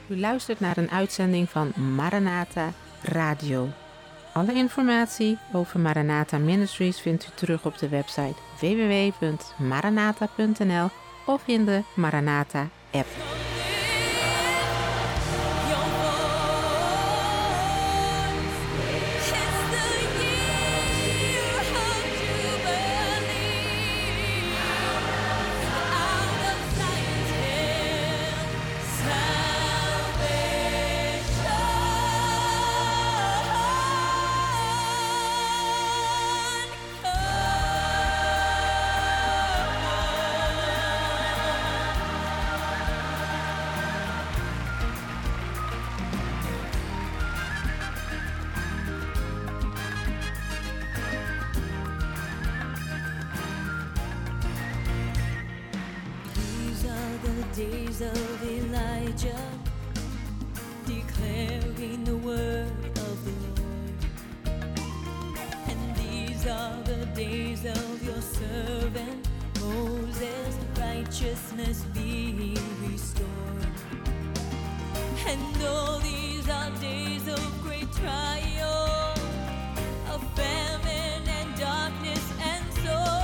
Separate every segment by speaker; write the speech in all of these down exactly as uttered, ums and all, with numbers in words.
Speaker 1: U luistert naar een uitzending van Maranatha Radio. Alle informatie over Maranatha Ministries vindt u terug op de website w w w punt maranatha punt n l of in de Maranatha app.
Speaker 2: Days of Elijah, declaring the word of the Lord. And these are the days of your servant Moses, righteousness being restored. And all these are days of great trial, of famine and darkness and sorrow.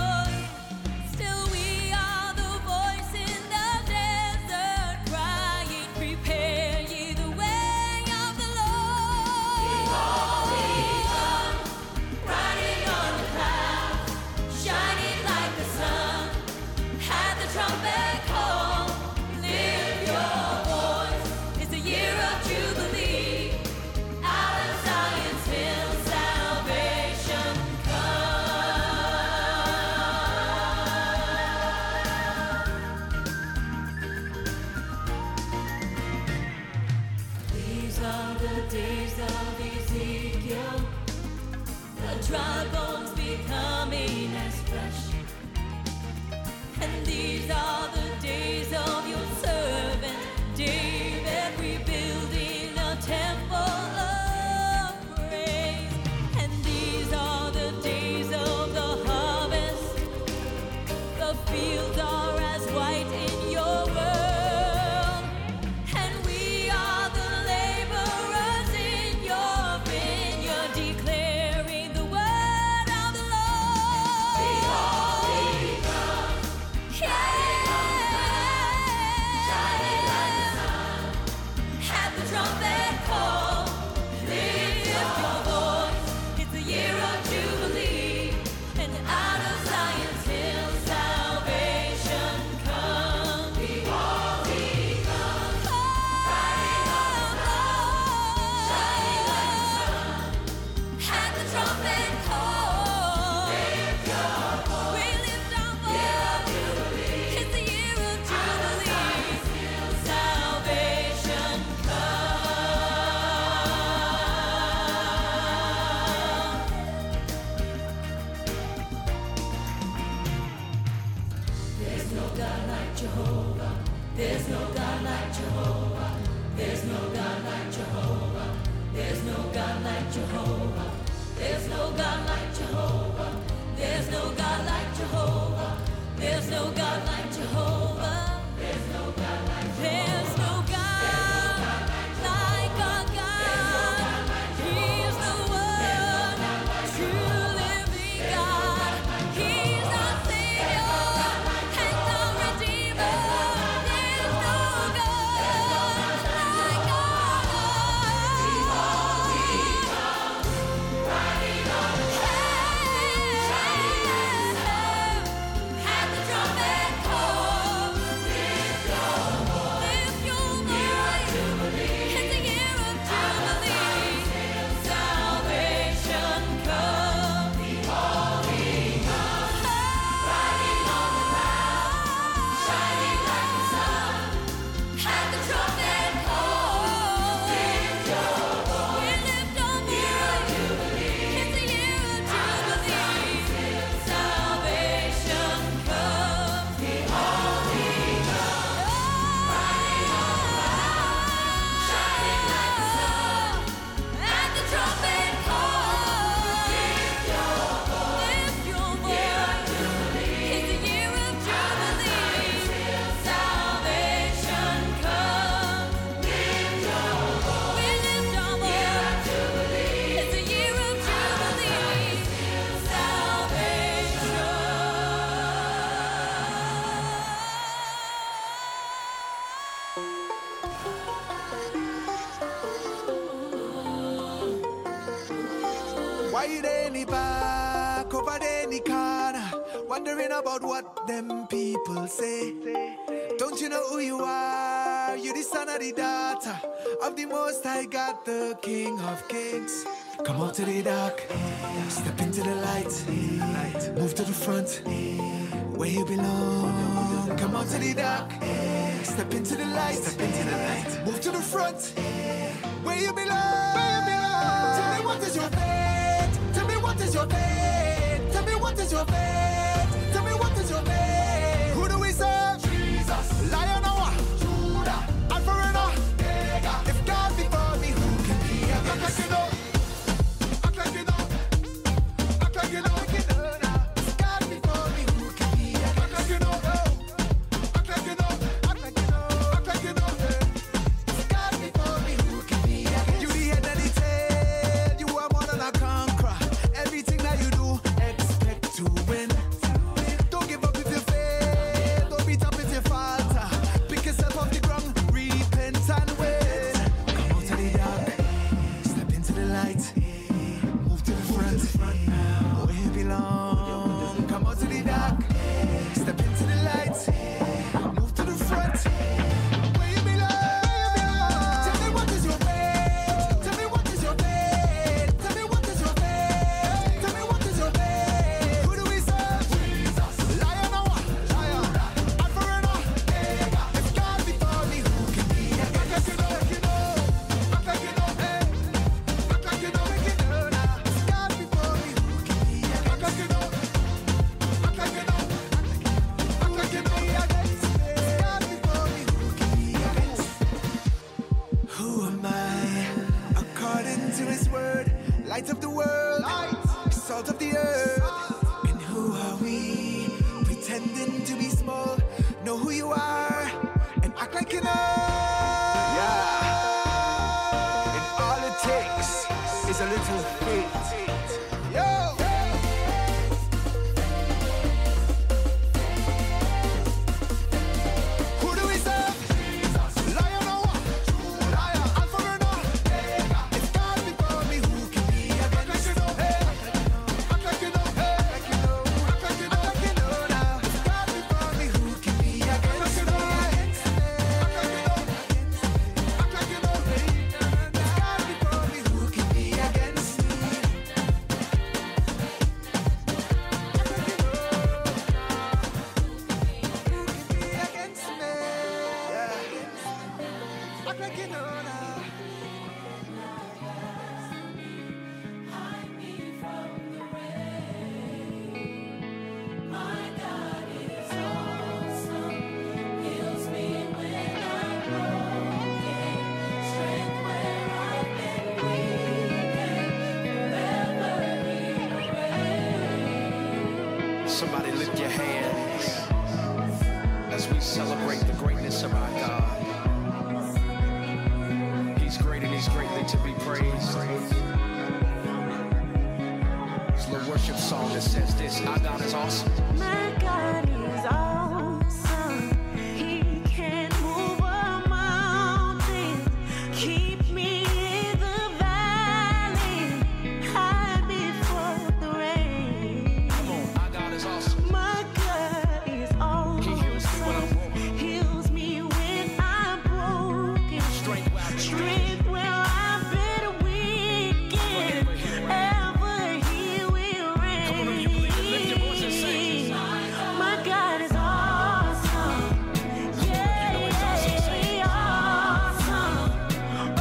Speaker 2: Dry bones becoming as flesh. And these are the days of your servant David, rebuilding a temple of praise. And these are the days of the harvest. The fields are as white in your world, and we are the laborers in your vineyard, declaring the word of the Lord. Behold, he comes, riding on the
Speaker 3: Why you there in the back, over there in the corner, wondering about what them people say? Don't you know who you are? You're the son of the daughter of the Most High God, the King of Kings. Come out to the dark, step into the light, move to the front, where you belong. Come out to the dark, step into the light, step into the light, move to the front, where you belong. Tell me what is your fate? Tell me what is your fate? Tell me what is your fate? Tell me what is your fate? Who do we serve? Jesus, Lion or Judah, Alpha and Omega. If God be for me, who can be against me? Act like you know, act like you know, act like you know, now. If God be for me, who can be against me? Act like you know, act like you know, act like you know, act like you know. If God be for me, who can be against me? You the head and the tail, you are more than a conqueror. Everything that you do, expect to win. Don't give up if you fail, don't beat up if you falter. Pick yourself off the ground, repent and wait. Come out to the dark, step into the light, move to the front, where you belong. Come out to the dark, step into the light, move to the front, where you belong. Tell me what is your fate? Tell me what is your fate? Tell me what is your fate? Tell me what is your fate? Who do we serve? Jesus, Lion or Lion, Alpha and Omega. If God be for me, who can be against me? Act like you know, hey. Act like you know, make it know now. If God be for me, who can be against me? Act like you know, act like you know, act like you know, against me. If God be for me, who can be against me? Who am I? According to His word, light of the world, salt of the earth. And who are we? Pretending to be small. Know who you are and act like you know. Yeah. And all it takes is a little faith. Yo. Who do we serve? Lion or what? Lion, Alpha and Omega. If God be for me, who can be against me? Act like you know, hey. Act like you know, act like you know, act like you know now. If God be for me, who can be against me? Act like you know, act like you know, hey. If God be for me, who can be against me? Act like you know, who can be against me? Yeah. Act like you know now.
Speaker 2: Hide me from the rain. My God is awesome. Heals me when I'm broken. Strength where I've been weak. Forever He reigns.
Speaker 4: Somebody lift your hands as we celebrate the greatness of our God. He's great and He's greatly to be praised. It's a little worship song that says this: our God is awesome.
Speaker 2: My God is awesome. He can move a mountain. Keep me in the valley. Hide me from the rain.
Speaker 4: Come on, our God is awesome.
Speaker 2: My God is
Speaker 4: He heals me when I'm
Speaker 2: awesome.
Speaker 4: broken.
Speaker 2: Heals me when I'm broken.
Speaker 4: Strength where I've been weak.
Speaker 2: Strength where I've been weakened. Ever He will reign.
Speaker 4: Come on, if you believe it, lift your voice and sing.
Speaker 2: My God is awesome. Yeah,
Speaker 4: You know it's awesome, sing.
Speaker 2: yeah, awesome. Oh,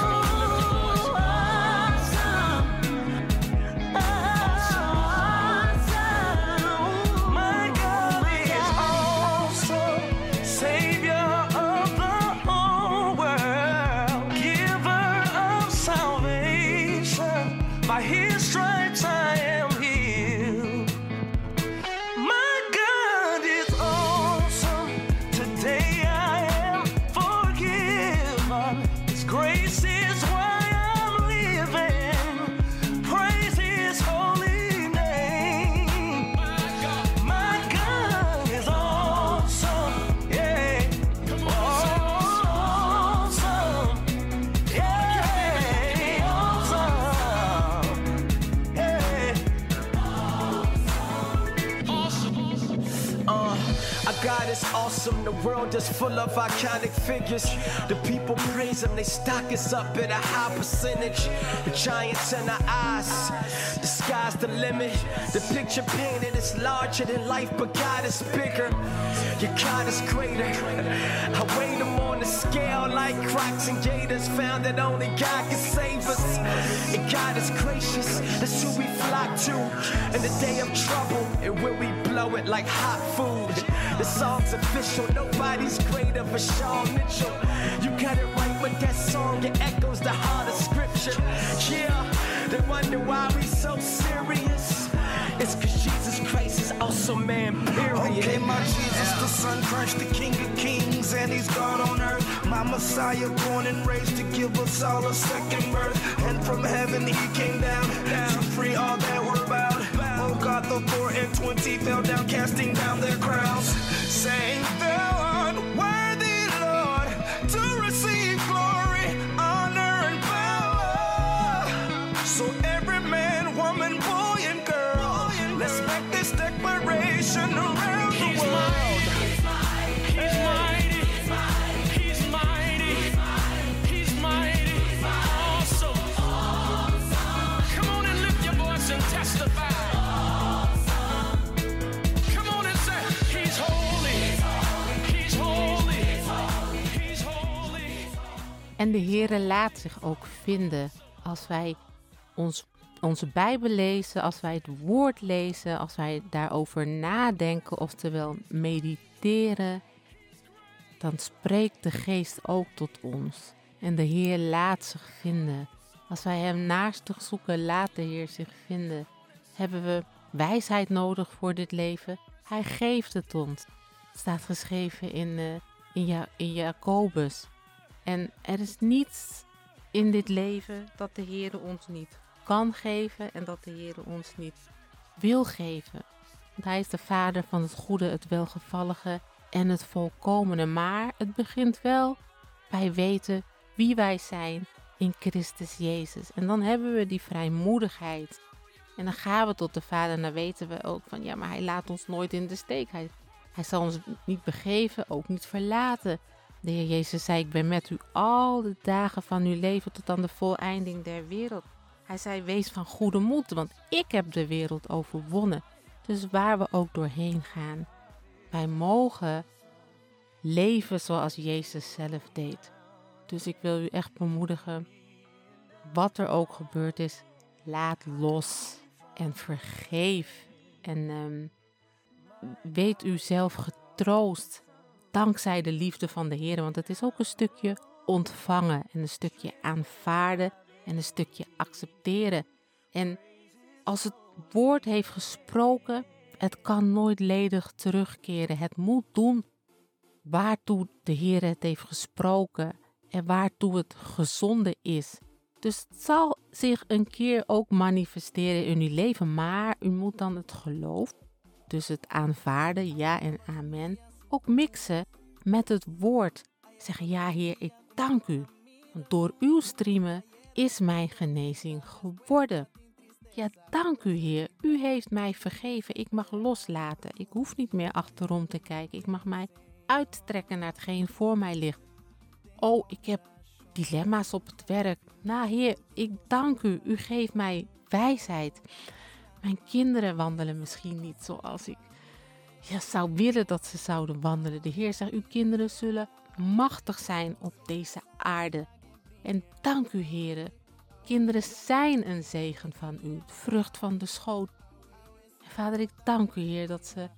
Speaker 2: awesome. Awesome. My God is
Speaker 5: awesome, Savior of the whole world, giver of salvation. By His stripes I am healed. My God is awesome. Today I am forgiven. His grace is why I'm living. Praise His holy name. My God is awesome. Yeah. Awesome. Yeah. Awesome.
Speaker 6: awesome. The world is full of iconic figures. The people praise him, they stock us up at a high percentage. The giants in our eyes, the sky's the limit. The picture painted is larger than life, but God is bigger. Your God is greater. I weighed him on the scale like Crocs and Gators. Found that only God can save us. And God is gracious, that's who we flock to. In the day of trouble, and when we blow it like hot food. The song's official, nobody's greater for Shawn Mitchell. You got it right with that song, it echoes the heart of scripture. Yeah, they wonder why we so serious. It's cause Jesus Christ is also man, period.
Speaker 5: Okay, my Jesus, the Son, Christ, the King of Kings, and He's God on earth. My Messiah, born and raised to give us all a second birth. And from heaven He came down to free all that were bound. Oh God, the four and twenty fell down, casting down their crowns, saying, "Thou art worthy, Lord, to receive glory, honor, and power." So every man, woman, boy, and girl, let's make this declaration around the
Speaker 7: He's
Speaker 5: world.
Speaker 7: mighty. He's mighty. He's mighty. He's mighty. Awesome. Come on and lift your voice and testify. Come on and say, He's holy. He's holy. He's holy.
Speaker 1: En de Heere laat zich ook vinden als wij ons, onze Bijbel lezen, als wij het woord lezen, als wij daarover nadenken, oftewel mediteren. Dan spreekt de Geest ook tot ons. En de Heer laat zich vinden. Als wij Hem naastig zoeken, laat de Heer zich vinden. Hebben we wijsheid nodig voor dit leven? Hij geeft het ons. Het staat geschreven in, uh, in, ja- in Jacobus. En er is niets in dit leven dat de Heer ons niet kan geven en dat de Heer ons niet wil geven. Want Hij is de Vader van het goede, het welgevallige en het volkomene. Maar het begint wel bij weten wie wij zijn in Christus Jezus. En dan hebben we die vrijmoedigheid. En dan gaan we tot de Vader en dan weten we ook van ja, maar Hij laat ons nooit in de steek. Hij, hij zal ons niet begeven, ook niet verlaten. De Heer Jezus zei, ik ben met u al de dagen van uw leven tot aan de voleinding der wereld. Hij zei, wees van goede moed, want ik heb de wereld overwonnen. Dus waar we ook doorheen gaan, wij mogen leven zoals Jezus zelf deed. Dus ik wil u echt bemoedigen, wat er ook gebeurd is, laat los en vergeef. En um, weet u zelf getroost, dankzij de liefde van de Heer. Want het is ook een stukje ontvangen en een stukje aanvaarden en een stukje accepteren. En als het woord heeft gesproken, het kan nooit ledig terugkeren. Het moet doen waartoe de Heer het heeft gesproken en waartoe het gezonden is. Dus het zal zich een keer ook manifesteren in uw leven, maar u moet dan het geloof, dus het aanvaarden, ja en amen, ook mixen met het woord. Zeggen, ja Heer, ik dank u, want door uw streamen is mijn genezing geworden. Ja, dank u Heer, u heeft mij vergeven, ik mag loslaten, ik hoef niet meer achterom te kijken, ik mag mij uittrekken naar hetgeen voor mij ligt. Oh, ik heb dilemma's op het werk. Nou Heer, ik dank u, u geeft mij wijsheid. Mijn kinderen wandelen misschien niet zoals ik ja, zou willen dat ze zouden wandelen. De Heer zegt, uw kinderen zullen machtig zijn op deze aarde. En dank u Heer, kinderen zijn een zegen van u, vrucht van de schoot. En Vader, ik dank u Heer dat ze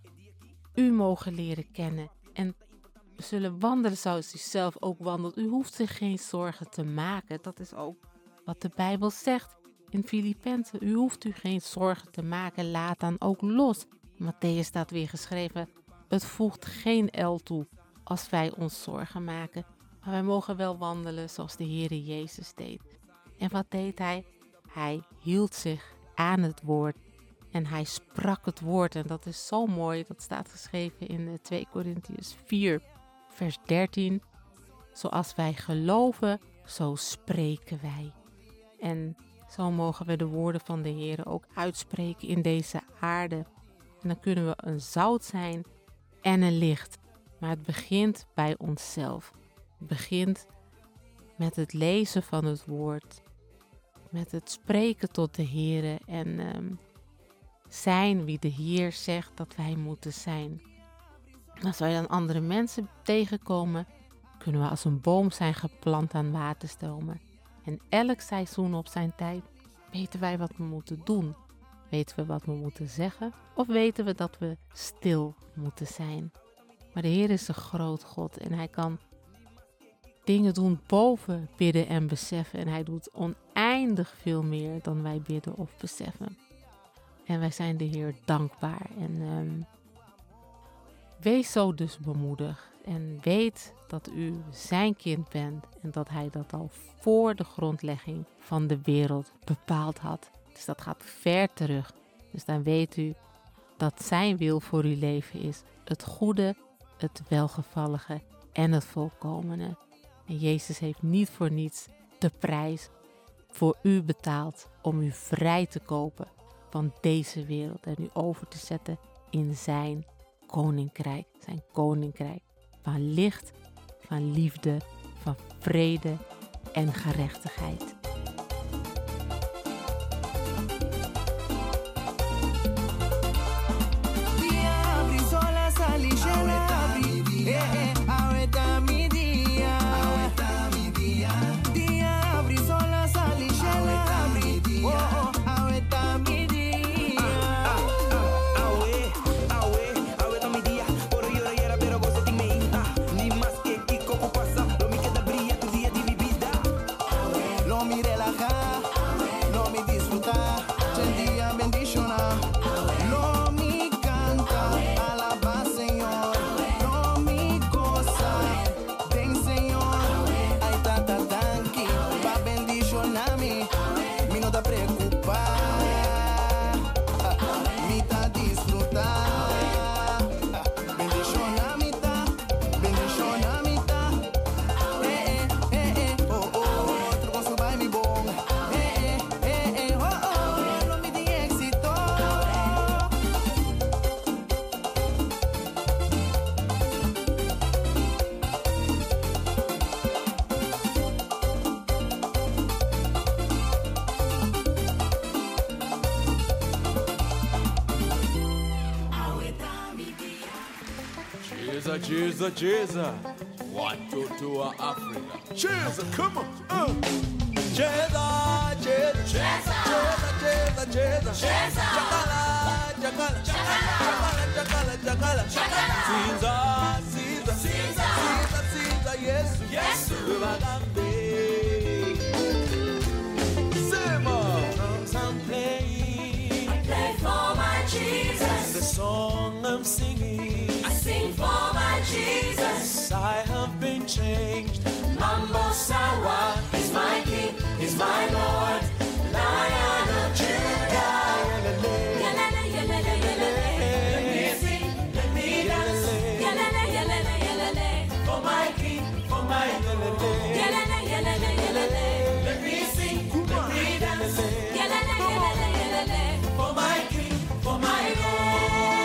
Speaker 1: u mogen leren kennen en zullen wandelen zoals u zelf ook wandelt. U hoeft zich geen zorgen te maken. Dat is ook wat de Bijbel zegt in Filippenzen. U hoeft u geen zorgen te maken. Laat dan ook los. In Matthäus staat weer geschreven. Het voegt geen el toe als wij ons zorgen maken. Maar wij mogen wel wandelen zoals de Heere Jezus deed. En wat deed hij? Hij hield zich aan het woord. En hij sprak het woord. En dat is zo mooi. Dat staat geschreven in twee Korintiërs vier. Vers dertien, zoals wij geloven, zo spreken wij. En zo mogen we de woorden van de Heer ook uitspreken in deze aarde. En dan kunnen we een zout zijn en een licht. Maar het begint bij onszelf. Het begint met het lezen van het woord. Met het spreken tot de Heere en um, zijn wie de Heer zegt dat wij moeten zijn. Als wij dan andere mensen tegenkomen, kunnen we als een boom zijn geplant aan waterstromen. En elk seizoen op zijn tijd weten wij wat we moeten doen. Weten we wat we moeten zeggen of weten we dat we stil moeten zijn. Maar de Heer is een groot God en Hij kan dingen doen boven bidden en beseffen. En Hij doet oneindig veel meer dan wij bidden of beseffen. En wij zijn de Heer dankbaar. En um, wees zo dus bemoedigd. En weet dat u zijn kind bent. En dat Hij dat al voor de grondlegging van de wereld bepaald had. Dus dat gaat ver terug. Dus dan weet u dat zijn wil voor uw leven is. Het goede, het welgevallige en het volkomene. En Jezus heeft niet voor niets de prijs voor u betaald om u vrij te kopen van deze wereld en u over te zetten in zijn koninkrijk. Zijn koninkrijk van licht, van liefde, van vrede en gerechtigheid.
Speaker 8: Jesus, Jesus. One, two, two, uh, Africa. Jesus, come on. Uh. Jesus, Jesus, Jesus, Jesus, Jesus, Jesus. Chakala, chakala, chakala, chakala, chakala. Caesar, Caesar, Caesar, Caesar, Caesar, yes, yes. Bagambe. Sema. Drums I'm playing. I play for my Jesus. The song I'm singing. I sing for my Jesus. I have been changed. Mambo Sawa is my King, is my Lord, Lion of Judah. Yelele, yelele, yelele. Let me sing, let me dance. Yelele, yelele, yelele. For my King, for my Lord. Yelele, yelele, yelele. Let me sing, let me dance. Yelele, yelele, yelele. For my King, for my Lord.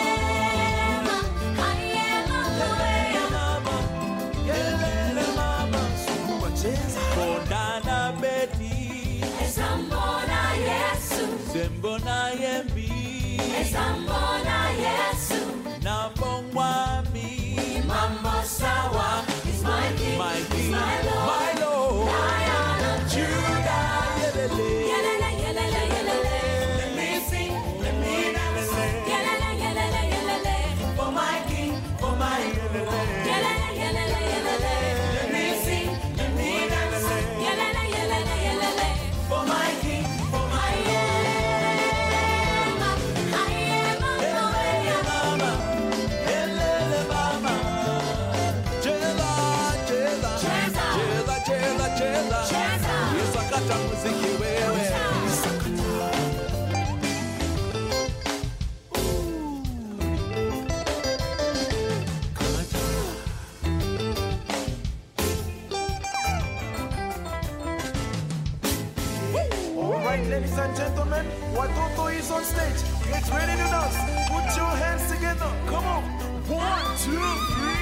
Speaker 8: Bonana Betty, Esambona Yesu, Zembona Yembi, Esambona Yesu, Nambongwami, Mambo Sawa is my King, my King, my Lord, my Lord, Lion of Judah. Yelele, yelele, yelele, yelele. Let me sing, let me dance. Yelele, yelele, yelele. For my King, for my Lord. Yelele, yelele, yelele. Let me sing, let me dance. Yelele, yelele, yelele. For my King, for my Lord. Yelele, mama, yelele, mama. Jela, jela, jela, jela, jela, jela. Isakata muziki wewe.
Speaker 5: Alright, ladies and gentlemen, Watoto is on stage. Get ready to dance. Put your hands together. Come on. One, two, three, four.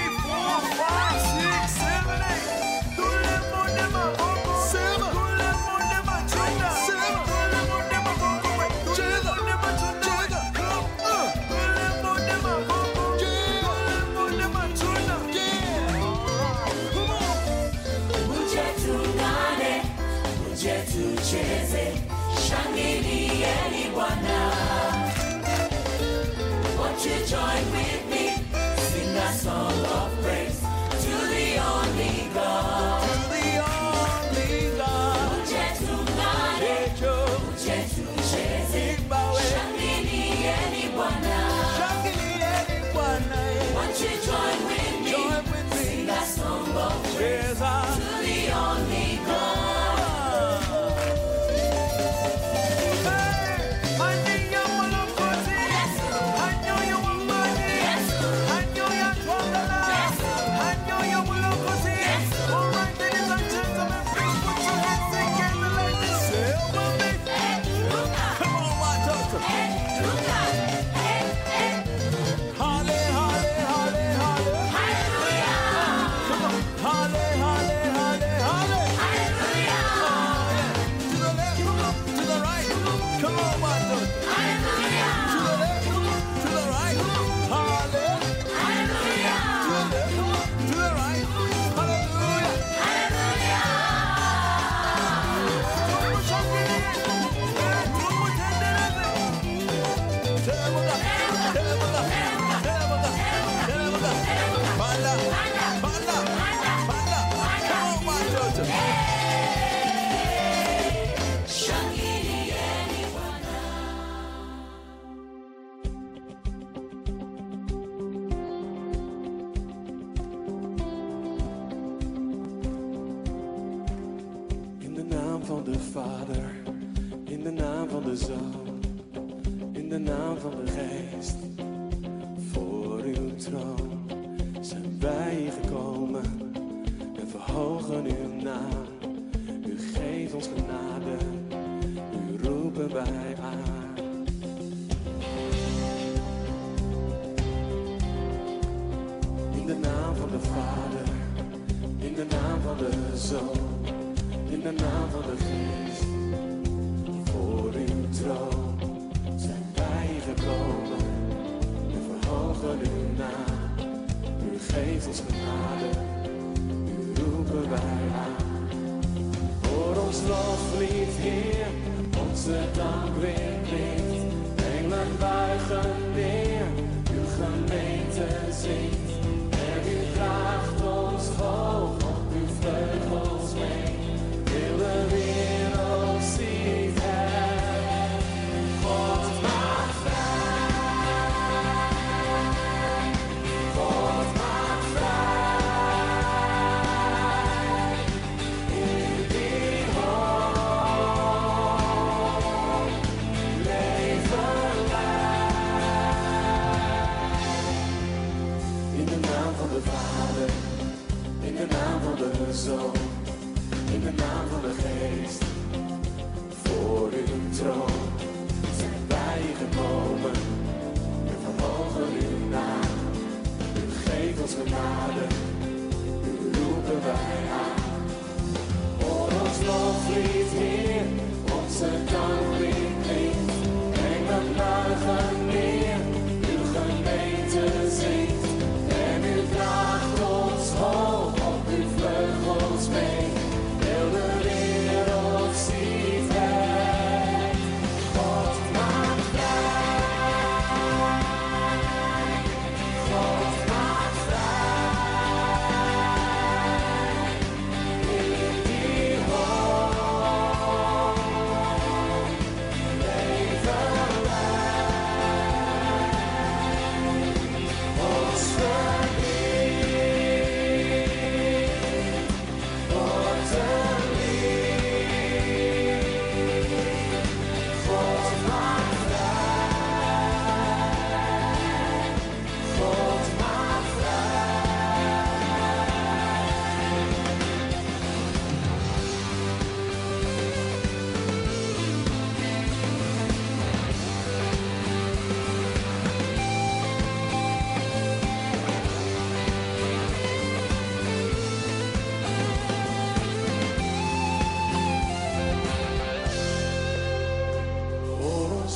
Speaker 8: van de Vader, in de naam van de Zoon, in de naam van de Geest. Voor uw troon zijn wij gekomen en verhogen uw naam. U geeft ons genade, u roepen wij aan. In de naam van de Vader, in de naam van de Zoon, in de naam van de Geest. Voor uw troon zijn wij gekomen en verhogen uw naam. U geeft ons genade, u roepen wij aan. Voor ons loflied, Heer, onze dank weer klinkt. Engelen buigen neer, uw gemeente zingt. En u draagt ons hoog op uw vleugels mee. Heel de wereld ziet het. God maakt vrij. God maakt vrij. In die hoop leven wij. In de naam van de Vader, in de naam van de Zoon, in de naam van de Geest. Voor uw troon zijn wij gekomen en verhogen uw naam. U geeft ons genade, u roepen wij aan. Voor ons loflied, Heer, onze dank weer klinkt. Engelen buigen neer, uw gemeente zingt. En u draagt ons hoog op uw vleugels mee. Heel de wereld ziet het. God maakt vrij. God maakt vrij.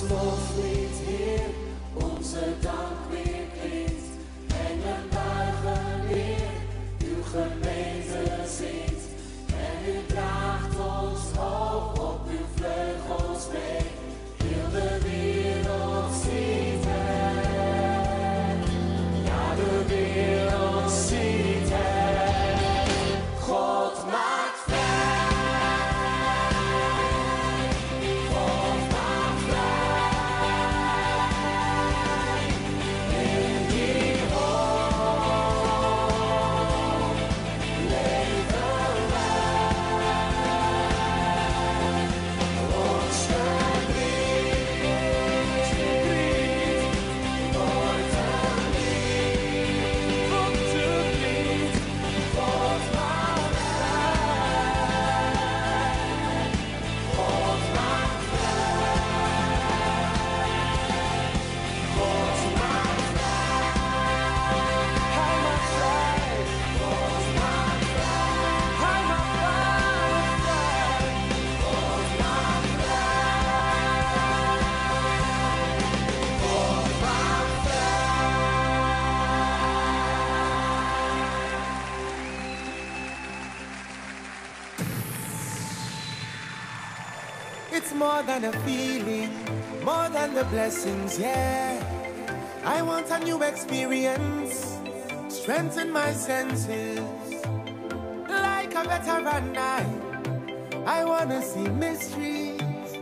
Speaker 8: loflied, Heer, onze dank weer klinkt. Engelen buigen neer, uw gemeente zingt. En u draagt ons hoog op uw vleugels mee. Heel de wereld ziet het. Ja, de wereld ziet het. God maakt vrij. God maakt vrij. In die hoop leven wij. Ons verdriet, verdriet, wordt een lied, wordt een lied. God maakt vrij. God maakt vrij. God maakt vrij. Hij maakt vrij. God maakt vrij. Hij maakt vrij. God maakt vrij. God maakt
Speaker 5: It's more than a feeling, more than the blessings, yeah. I want a new experience, strengthen my senses. Like a veteran, I, I wanna see mysteries.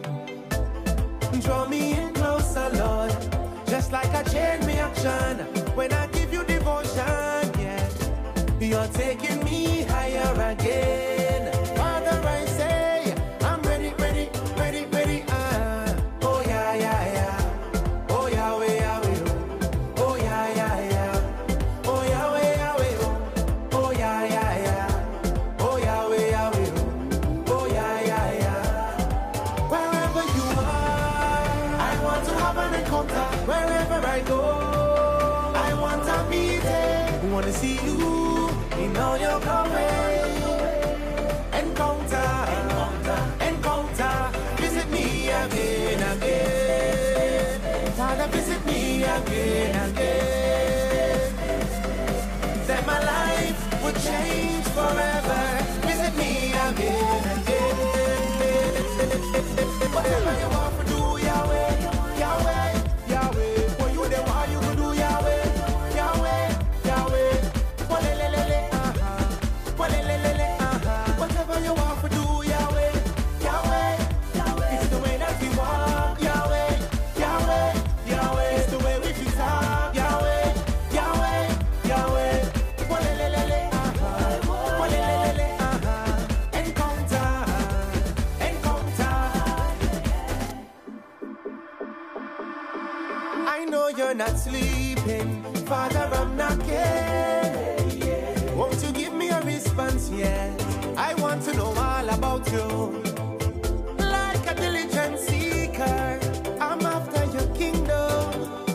Speaker 5: Draw me in closer, Lord, just like a chain reaction. When I give you devotion, yeah, you're taking me higher again. Father, I say, I'm ready, ready, ready, ready. Ah, oh yeah, yeah, yeah. Oh Yahweh, Yahweh. Oh yeah, yeah, yeah. Oh Yahweh, Yahweh. Oh yeah, yeah, yeah. Oh Yahweh, Yahweh. Oh yeah, yeah, yeah. Wherever you are, I want to have an encounter. Wherever I go, I want to be there. I want to see you in all your glory. Encounter, encounter, encounter. Visit me again, again. Father, visit me again, again. That my life would change forever. Visit me again, again. Whatever you want to do, Yahweh, Yahweh, Yahweh. For you, then what you will do, Yahweh, Yahweh, Yahweh. Walelelele, uh-huh. Walelelele, uh-huh. Whatever you want to do, Yahweh, Yahweh, Yahweh. It's the way that we walk, Yahweh, Yahweh, Yahweh. It's the way we feel talk, Yahweh, Yahweh, Yahweh. Walelelele, uh-huh. Walelelele, uh-huh. Encounter, encounter. I know you're not sleeping, Father, I'm knocking. Won't you give me a response, yeah? I want to know all about you. Like a diligent seeker, I'm after your kingdom.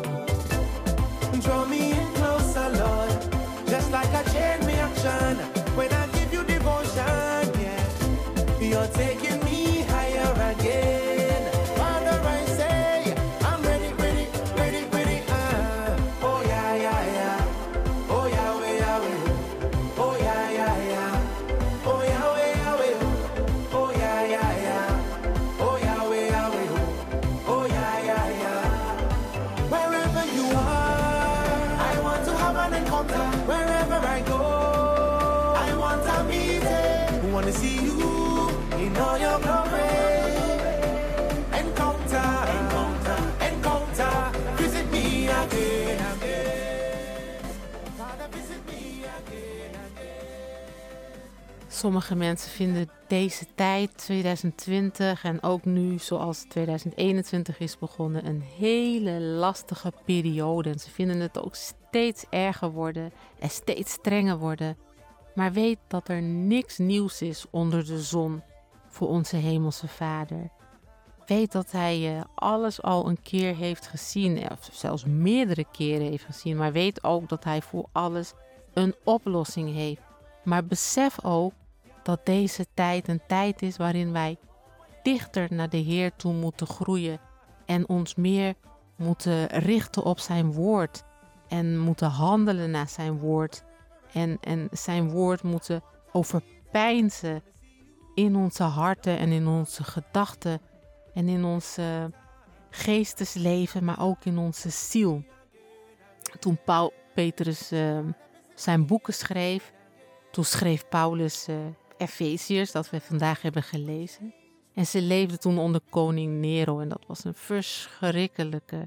Speaker 5: Draw me in closer, Lord, just like a chain reaction. When I give you devotion, yeah, you're taking me higher again. Father, I say, I'm ready, ready, ready, ready. Ah, oh yeah, yeah, yeah. Oh Yahweh, Yahweh. Oh yeah, yeah, yeah. Oh Yahweh, Yahweh. Oh yeah, yeah, yeah. Oh Yahweh, Yahweh. Oh yeah, yeah, yeah. Wherever you are, I want to have an encounter. Wherever I go, I want to meet it. I want to see you in all your glory. Encounter, encounter, encounter. Visit me again, again. Father, visit me again, again.
Speaker 1: Sommige mensen vinden deze tijd, twintig twintig en ook nu zoals twintig eenentwintig is begonnen, een hele lastige periode. En ze vinden het ook steeds erger worden en steeds strenger worden. Maar weet dat er niks nieuws is onder de zon voor onze hemelse Vader. Weet dat hij uh, alles al een keer heeft gezien, of zelfs meerdere keren heeft gezien. Maar weet ook dat hij voor alles een oplossing heeft. Maar besef ook dat deze tijd een tijd is waarin wij dichter naar de Heer toe moeten groeien. En ons meer moeten richten op zijn woord. En moeten handelen naar zijn woord. En, en zijn woord moeten overpeinzen in onze harten en in onze gedachten. En in ons uh, geestesleven, maar ook in onze ziel. Toen Paul, Petrus uh, zijn boeken schreef, toen schreef Paulus uh, Efeziërs, dat we vandaag hebben gelezen. En ze leefde toen onder koning Nero en dat was een verschrikkelijke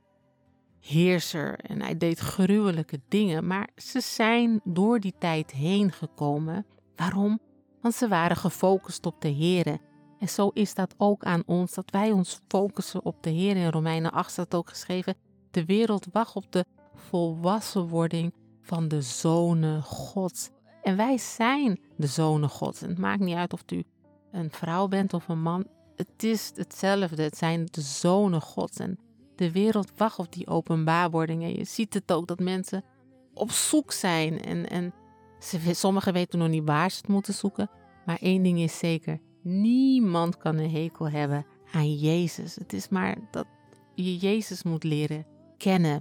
Speaker 1: heerser. En hij deed gruwelijke dingen, maar ze zijn door die tijd heen gekomen. Waarom? Want ze waren gefocust op de Here. En zo is dat ook aan ons, dat wij ons focussen op de Heer. In Romeinen acht staat ook geschreven, de wereld wacht op de volwassenwording van de zonen Gods. En wij zijn de zonen Gods. En het maakt niet uit of u een vrouw bent of een man. Het is hetzelfde, het zijn de zonen Gods. En de wereld wacht op die openbaarwording. En je ziet het ook dat mensen op zoek zijn. En, en ze, sommigen weten nog niet waar ze het moeten zoeken. Maar één ding is zeker. Niemand kan een hekel hebben aan Jezus. Het is maar dat je Jezus moet leren kennen.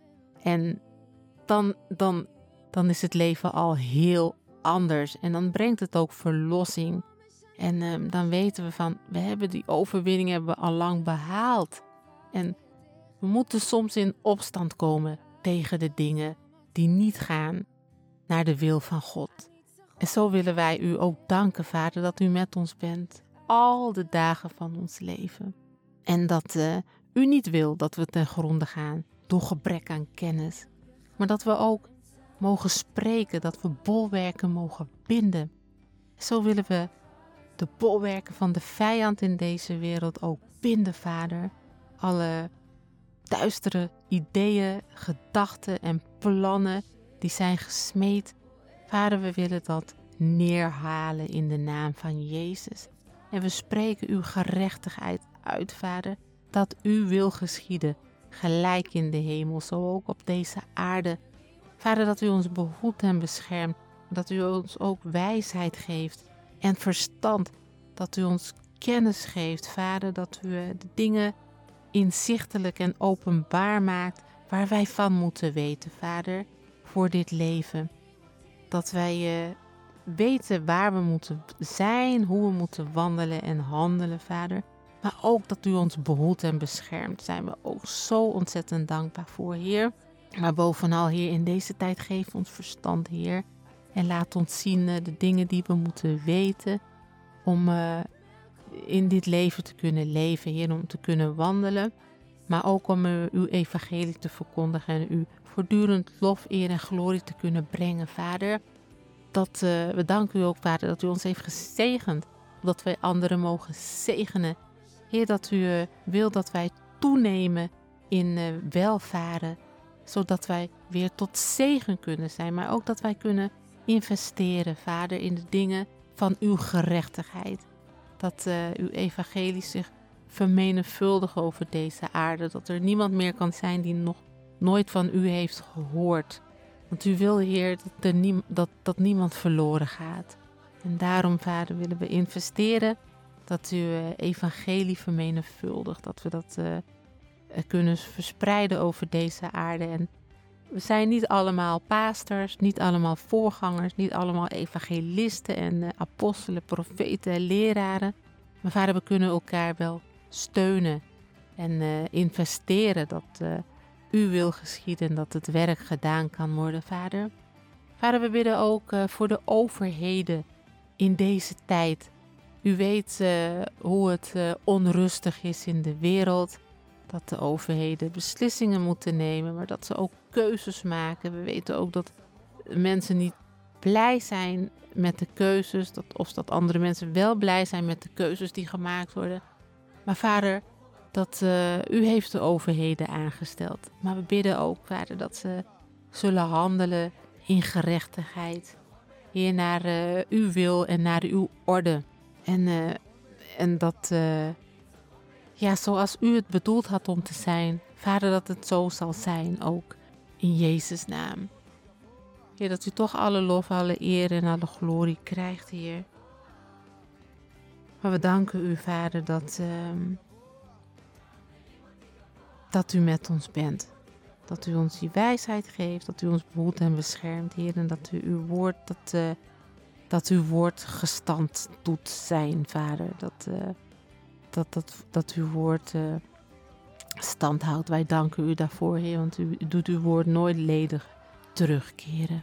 Speaker 1: En dan, dan, dan is het leven al heel anders. En dan brengt het ook verlossing. En um, dan weten we van, we hebben die overwinning hebben we al lang behaald. En we moeten soms in opstand komen tegen de dingen die niet gaan naar de wil van God. En zo willen wij u ook danken, Vader, dat u met ons bent. Al de dagen van ons leven. En dat uh, u niet wil dat we ten gronde gaan door gebrek aan kennis. Maar dat we ook mogen spreken, dat we bolwerken mogen binden. Zo willen we de bolwerken van de vijand in deze wereld ook binden, Vader. Alle duistere ideeën, gedachten en plannen die zijn gesmeed. Vader, we willen dat neerhalen in de naam van Jezus. En we spreken uw gerechtigheid uit, Vader, dat uw wil geschieden, gelijk in de hemel, zo ook op deze aarde. Vader, dat u ons behoedt en beschermt, dat u ons ook wijsheid geeft en verstand, dat u ons kennis geeft, Vader, dat u de dingen inzichtelijk en openbaar maakt waar wij van moeten weten, Vader, voor dit leven. Dat wij uh, weten waar we moeten zijn, hoe we moeten wandelen en handelen, Vader. Maar ook dat u ons behoedt en beschermt. Zijn we ook zo ontzettend dankbaar voor, Heer. Maar bovenal, Heer, in deze tijd geef ons verstand, Heer. En laat ons zien uh, de dingen die we moeten weten om uh, in dit leven te kunnen leven, Heer. Om te kunnen wandelen. Maar ook om uh, uw evangelie te verkondigen en u voortdurend lof, eer en glorie te kunnen brengen, Vader. Dat, uh, we danken u ook, Vader, dat u ons heeft gezegend. Dat wij anderen mogen zegenen. Heer, dat u uh, wil dat wij toenemen in uh, welvaren. Zodat wij weer tot zegen kunnen zijn. Maar ook dat wij kunnen investeren, Vader, in de dingen van uw gerechtigheid. Dat uh, uw evangelie zich vermenigvuldigt over deze aarde. Dat er niemand meer kan zijn die nog nooit van u heeft gehoord. Want u wil, Heer, dat, er nie, dat, dat niemand verloren gaat. En daarom, Vader, willen we investeren dat uw uh, evangelie vermenigvuldigt. Dat we dat uh, kunnen verspreiden over deze aarde. En we zijn niet allemaal paastors, niet allemaal voorgangers, niet allemaal evangelisten en uh, apostelen, profeten en leraren. Maar Vader, we kunnen elkaar wel steunen en uh, investeren dat uh, uw wil geschieden en dat het werk gedaan kan worden, Vader. Vader, we bidden ook uh, voor de overheden in deze tijd. U weet uh, hoe het uh, onrustig is in de wereld. Dat de overheden beslissingen moeten nemen, maar dat ze ook keuzes maken. We weten ook dat mensen niet blij zijn met de keuzes. Dat, of dat andere mensen wel blij zijn met de keuzes die gemaakt worden. Maar Vader, dat uh, u heeft de overheden aangesteld. Maar we bidden ook, Vader, dat ze zullen handelen in gerechtigheid. Heer, naar uh, uw wil en naar uw orde. En, uh, en dat, uh, ja, zoals u het bedoeld had om te zijn, Vader, dat het zo zal zijn ook in Jezus' naam. Heer, dat u toch alle lof, alle eer en alle glorie krijgt, Heer. Maar we danken u, Vader, dat, uh, dat u met ons bent. Dat u ons die wijsheid geeft, dat u ons behoedt en beschermt, Heer. En dat u uw woord, dat, uh, dat uw woord gestand doet zijn, Vader. Dat, uh, dat, dat, dat uw woord uh, stand houdt. Wij danken u daarvoor, Heer, want u, u doet uw woord nooit ledig terugkeren.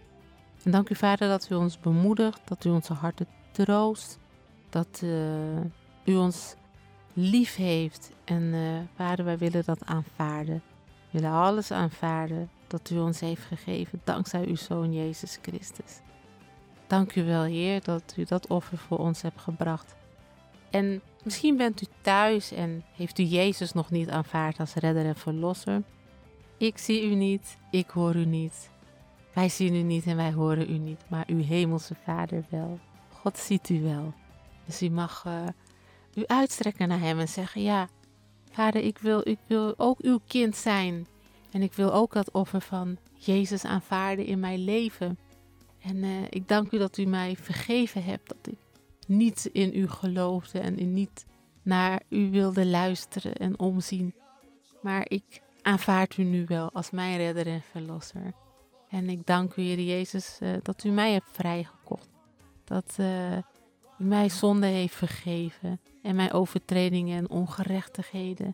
Speaker 1: En dank u, Vader, dat u ons bemoedigt, dat u onze harten troost, dat uh, u ons lief heeft. En uh, Vader, wij willen dat aanvaarden. We willen alles aanvaarden dat u ons heeft gegeven, dankzij uw Zoon Jezus Christus. Dank u wel, Heer, dat u dat offer voor ons hebt gebracht. En misschien bent u thuis en heeft u Jezus nog niet aanvaard als redder en verlosser. Ik zie u niet, ik hoor u niet. Wij zien u niet en wij horen u niet, maar uw hemelse Vader wel. God ziet u wel. Dus u mag uh, u uitstrekken naar hem en zeggen, ja, Vader, ik wil, ik wil ook uw kind zijn. En ik wil ook dat offer van Jezus aanvaarden in mijn leven. En uh, ik dank u dat u mij vergeven hebt, dat ik niet in u geloofde en in niet naar u wilde luisteren en omzien. Maar ik aanvaard u nu wel als mijn redder en verlosser. En ik dank u, Heer Jezus, uh, dat u mij hebt vrijgekocht. Dat uh, u mij zonde heeft vergeven en mijn overtredingen en ongerechtigheden.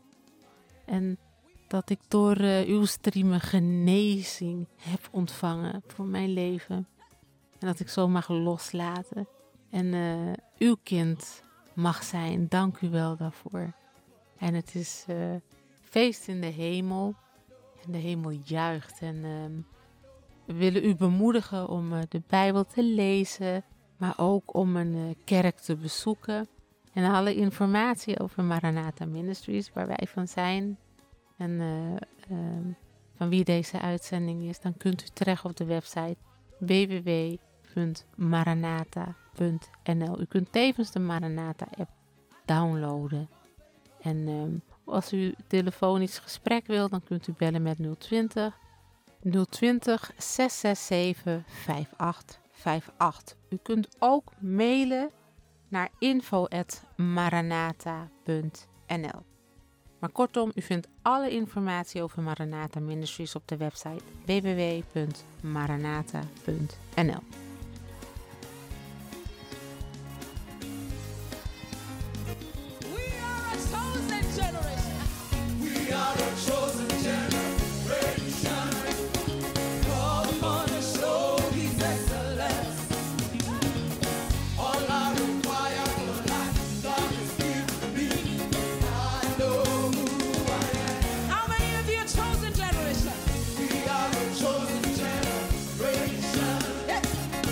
Speaker 1: En dat ik door uh, uw striemen genezing heb ontvangen voor mijn leven. En dat ik zo mag loslaten en uh, uw kind mag zijn. Dank u wel daarvoor. En het is uh, feest in de hemel. En de hemel juicht. En uh, we willen u bemoedigen om uh, de Bijbel te lezen. Maar ook om een uh, kerk te bezoeken. En alle informatie over Maranatha Ministries, waar wij van zijn. En uh, uh, van wie deze uitzending is. Dan kunt u terecht op de website w w w punt maranatha punt n l. U kunt tevens de Maranatha app downloaden. En um, als u telefonisch gesprek wilt, dan kunt u bellen met nul twintig, nul twintig, zes zes zeven, vijf acht vijf acht. U kunt ook mailen naar info at maranatha punt n l. Maar kortom, u vindt alle informatie over Maranatha Ministries op de website w w w punt maranatha punt n l.
Speaker 2: Chosen generation.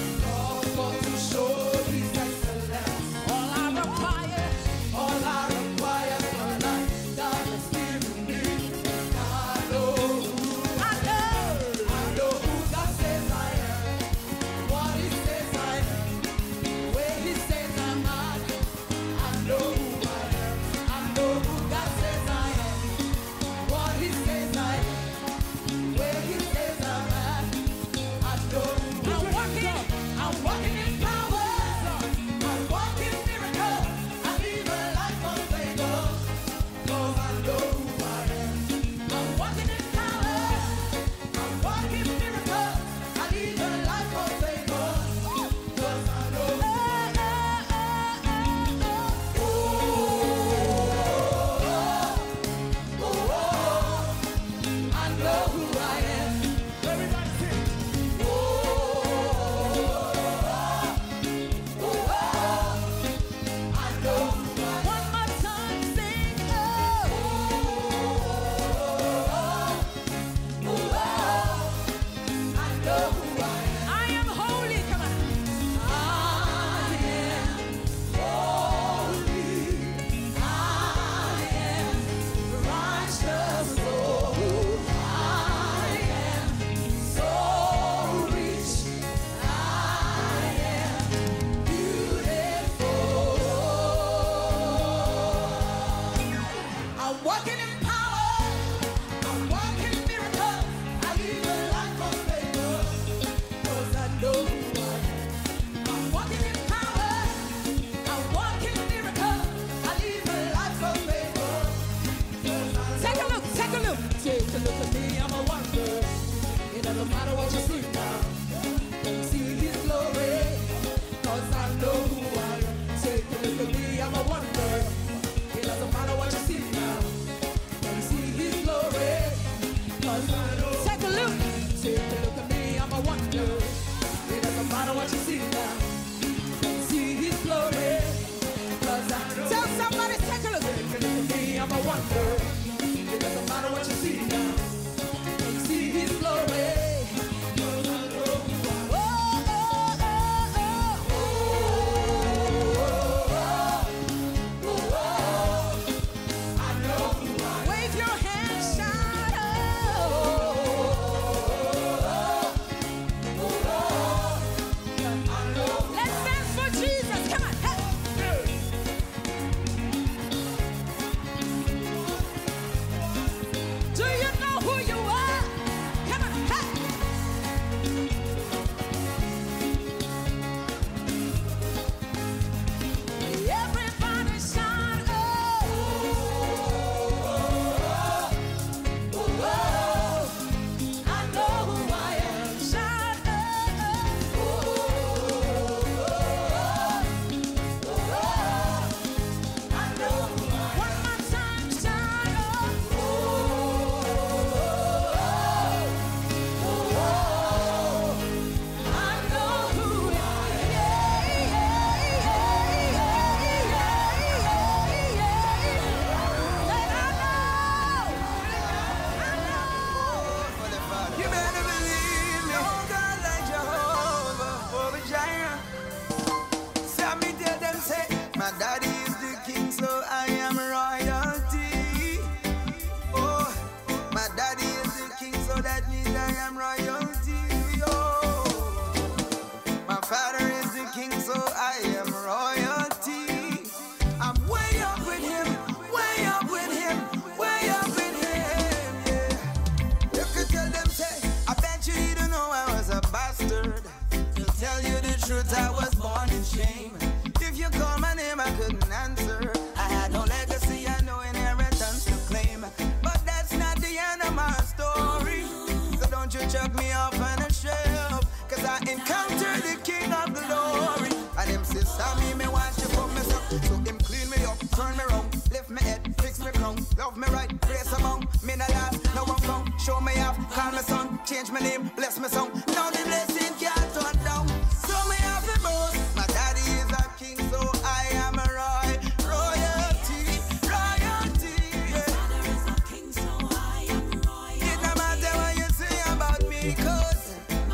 Speaker 3: wonder. It doesn't matter what you see now. You see His glory.
Speaker 2: Wave your hands, shout, let's dance for Jesus. Come on. Hey. Do you know who you are? Come on. Hey. Everybody shout, I know who I am. Shout, I know who I am. One more time, shout, I know who I
Speaker 3: You better believe me. Oh God, like Jehovah, over Jireh. So me tell them say, my daddy is the king, so I am royalty. Oh, my daddy is the king, so that means I am royalty. Oh, my father is the king, so I am royalty. I'm way up with him, way up with him, way up with him. Yeah. You could tell them, say, I bet you you don't know I was a bastard. To tell you the truth, I was born in shame. If you call my name, I couldn't answer. I had no legacy, I no inheritance to claim. But that's not the end of my story. So don't you chuck me off on a shelf, cause I encountered the King of Glory. And him sister me, me watch you for myself. So him clean me up, turn me round, lift me head, fix me crown, love me right, grace among me not last, no one found, show me off, call me son, change my name, bless me song. Now the blessing can't turn down. So me have the boss. My daddy is a king, so I am a roy, royalty, royalty. Yeah. It no matter what you say about me, cause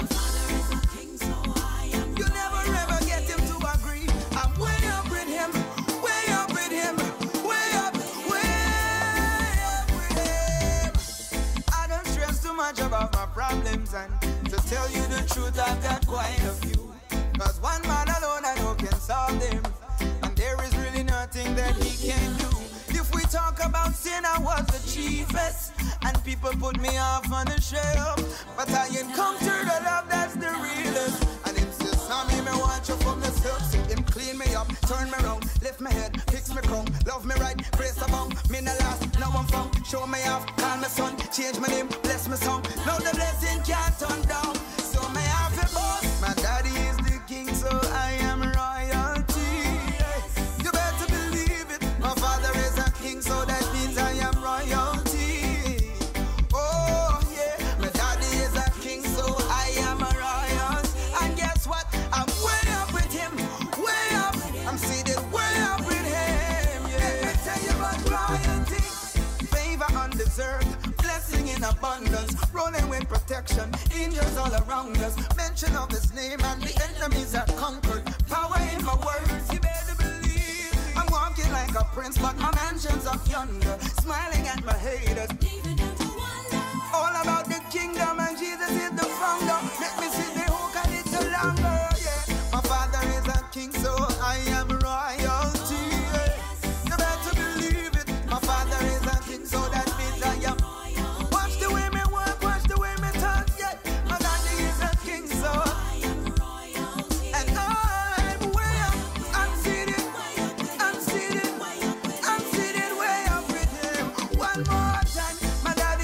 Speaker 3: you never ever get him to agree. I'm way up with him, way up with him, way up, way up with him. I don't stress too much about my problems, and to tell you the truth, I've got quite a few. Cause one man alone I know can solve them, and there is really nothing that he can do. If we talk about sin, I was the chiefest, and people put me off on the shelf. But I encountered a love that's the realest. And him says, Sammy, me want you for myself. So him clean me up, turn me round, lift me head, fix me crown, love me right, grace among me no last, no one found, show me off, call me son, change my name, bless me song. Now the blessing can't turn down. So me have a boss. My daddy is the king, so I am royalty. You better believe it. My father is a king, so that means I am royalty. Oh yeah, my daddy is a king, so I am a royal. And guess what? I'm way up with him, way up. I'm seated way up with him. Yeah. Let me tell you about royalty. Favor undeserved, blessing in abundance, rolling with protection, angels all around us. Mention of his name and the enemies are conquered. Power in my words, you better believe. I'm walking like a prince, but my mansion's up yonder, smiling at my haters. All about the kingdom, and Jesus is the founder. Let me see the hook a little longer. Yeah, my father is a king, so I am royalty. Yeah. You better believe it. My father is a king, so that means I am. Watch the way me work, watch the way me talk. Yeah, my daddy is a king, so and I'm way up. I'm seated, I'm seated, I'm seated way up with him. One more time, my daddy.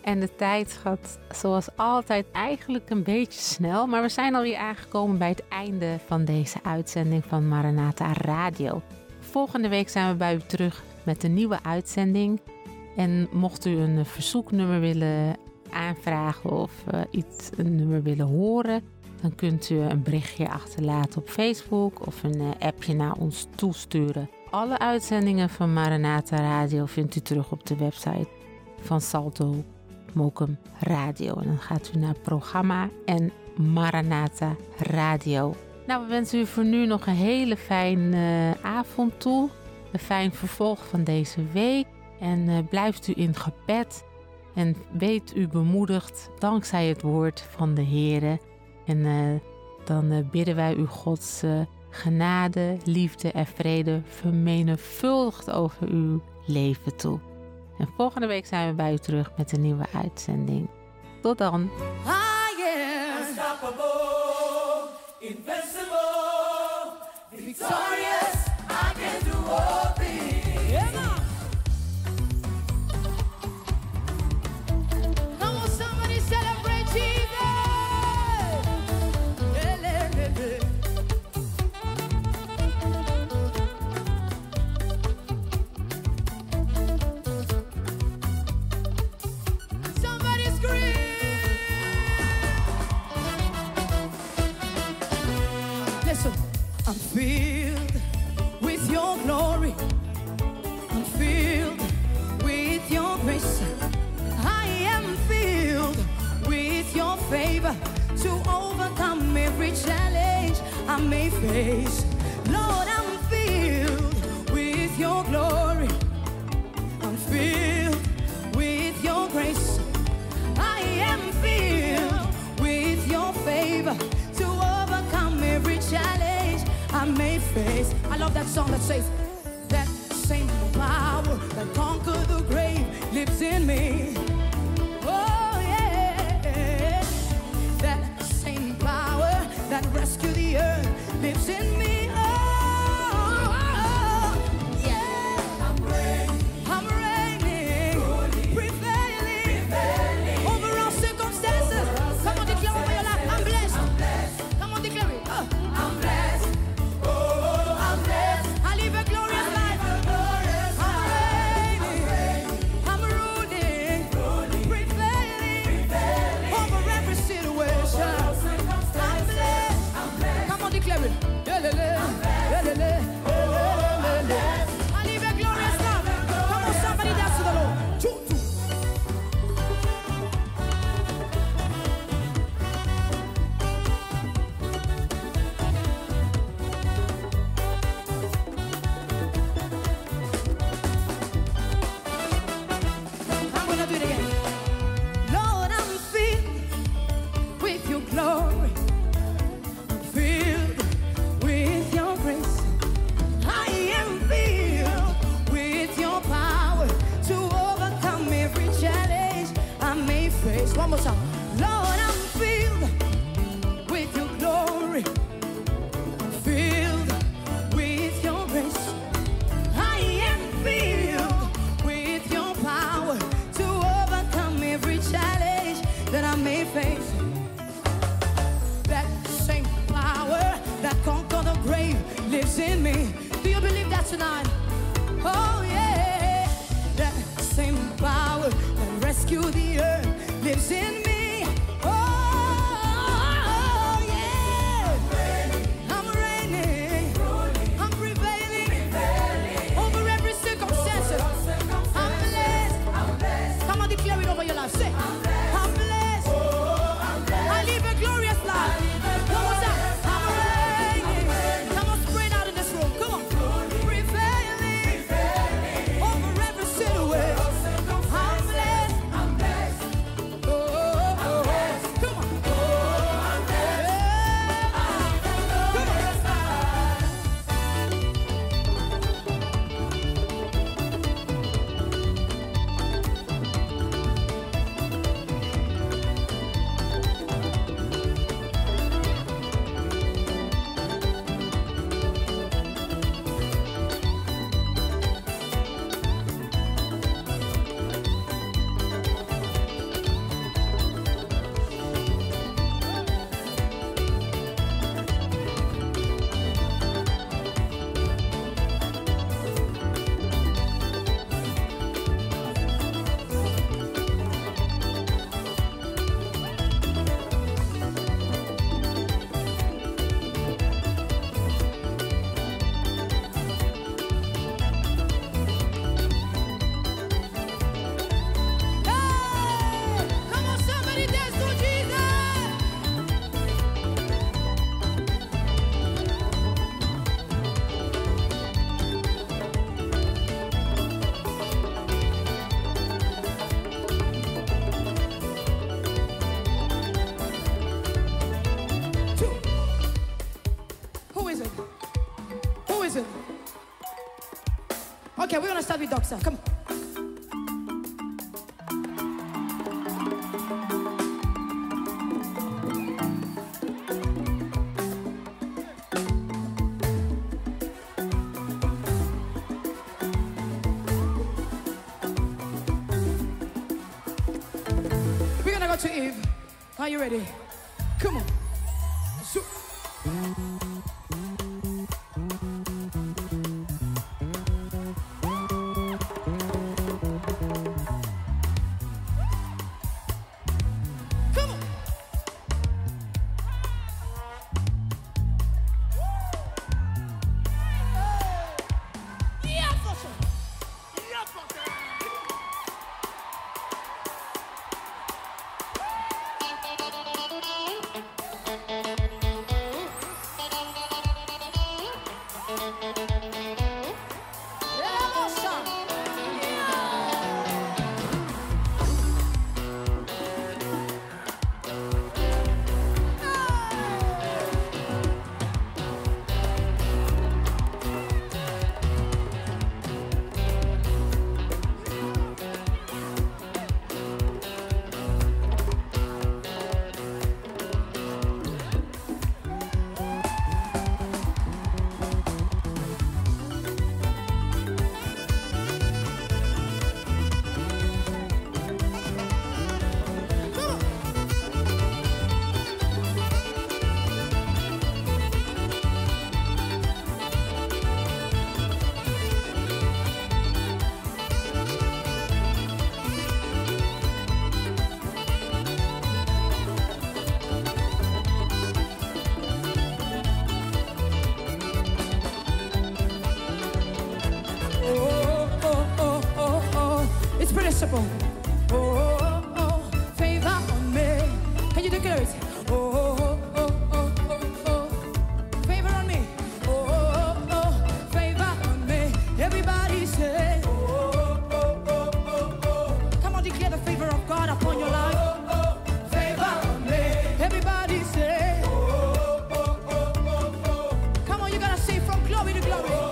Speaker 1: En de tijd gaat zoals altijd eigenlijk een beetje snel. Maar we zijn alweer aangekomen bij het einde van deze uitzending van Maranatha Radio. Volgende week zijn we bij u terug met een nieuwe uitzending. En mocht u een verzoeknummer willen aanvragen of uh, iets, een nummer willen horen, dan kunt u een berichtje achterlaten op Facebook of een uh, appje naar ons toesturen. Alle uitzendingen van Maranatha Radio vindt u terug op de website van Salto Mokum Radio. En dan gaat u naar programma en Maranatha Radio. Nou, we wensen u voor nu nog een hele fijne uh, avond toe. Een fijn vervolg van deze week. En uh, blijft u in gebed. En weet u bemoedigd dankzij het woord van de Heere. En uh, dan uh, bidden wij u Gods uh, genade, liefde en vrede vermenigvuldigd over uw leven toe. En volgende week zijn we bij u terug met een nieuwe uitzending. Tot dan.
Speaker 2: I am unstoppable, invincible, victorious. I can do all things. Yeah, man. Come on, somebody celebrate Jesus. Le, le, le, le. Somebody scream. Listen, I'm filled with your glory. I'm filled with your grace. I am filled with your favor to overcome every challenge I may face. Lord, I'm filled with your glory. I'm filled with your grace. I am filled with your favor to overcome every challenge I may face. I love that song that says, that same power that conquered the grave lives in me. Oh yeah, that same power that rescued the earth lives in me. Oh, oh, yeah, I'm reigning, I'm reigning, prevailing over all circumstances. Come on, declare over your life. I'm blessed. Come on, declare it. Uh, I'm blessed. Oh, I'm blessed. I live a glorious life. I'm reigning. I'm ruling, prevailing over every situation. I'm blessed. Come on, declare it. Lelele, lelele, lelele. I live a glorious life. Come on, somebody dance to the Lord. Choo, choo. I'm gonna do it again. Lord, I'm filled with your glory. I'm filled with your grace. I am filled with your power to overcome every challenge I may face. One more time. Lord, I'm filled with your glory. I'm filled with your grace. I am filled with your power to overcome every challenge that I may face. That same power that conquered the grave lives in me. Do you believe that tonight? Oh yeah, that same power that rescued the earth lives in me. Oh yeah, I'm reigning, I'm prevailing over every circumstance. I'm blessed. Come on, declare it over your life. Say, I'm blessed. I live a glorious life. Come on, say, I'm reigning. Come on, spread out in this room. Come on, prevailing over every situation. I'm blessed. Oh. is it? Who is it? Okay, we're gonna start with Doctor. Come on. We're gonna go to Eve. Are you ready? Come on. So simple. Oh, oh, oh, favor on me. Can you declare it? Oh, oh, oh, oh, oh, oh, favor on me. Oh, oh, oh, favor on me. Everybody say, oh, oh, oh, oh, oh, oh. Come on, declare the favor of God upon your life. Oh, oh, oh, favor on me. Everybody say, oh, oh, oh, oh, oh. Come on, you gotta say from glory to glory.